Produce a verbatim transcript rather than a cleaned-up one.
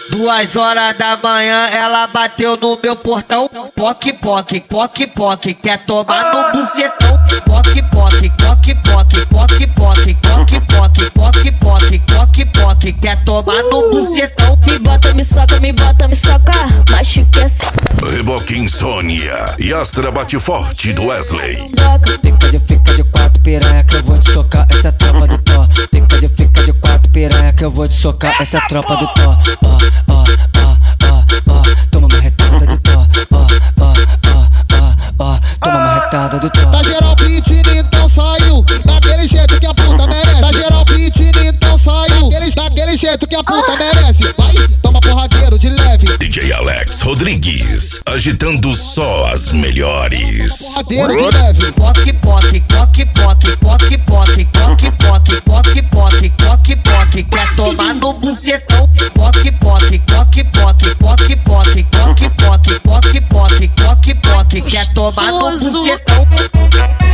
Duas horas da manhã ela bateu no meu portão. Poc, poc, poc, poc, quer tomar no bucetão. Poc, poc, poc, poc, poc, poc, poc, poc, poc, poc, poc, poc, quer tomar no bucetão. Me bota, me soca, me bota, me soca, machuque assim. Reboque Insônia e Astra bate forte do Wesley. Fica de, fica de quatro piranha que eu vou te socar, essa é a tropa do Thor. Fica de, fica de quatro piranha que eu vou te socar, essa é a tropa do Thor. Ó, ó, ó, ó, ó, toma uma retada do Thor. Ó, ó, ó, ó, ó, toma uma retada do Thor. Tá geral pedindo, então saiu daquele jeito que a puta merece. Tá geral pedindo, então saiu daquele, daquele jeito que a puta merece. Vai, toma porradeiro de leve. D J Alex Rodrigues, agitando só as melhores. Porradeiro de leve. Poc, poc, poc, poc, poc, poc, poc, poc, poc, poc, poc, poc, quer tomar no bucetão. Poc, poc, poc, poc, poc, poc, poc, poc, poc, poc, poc, poc, quer tomar no bucetão.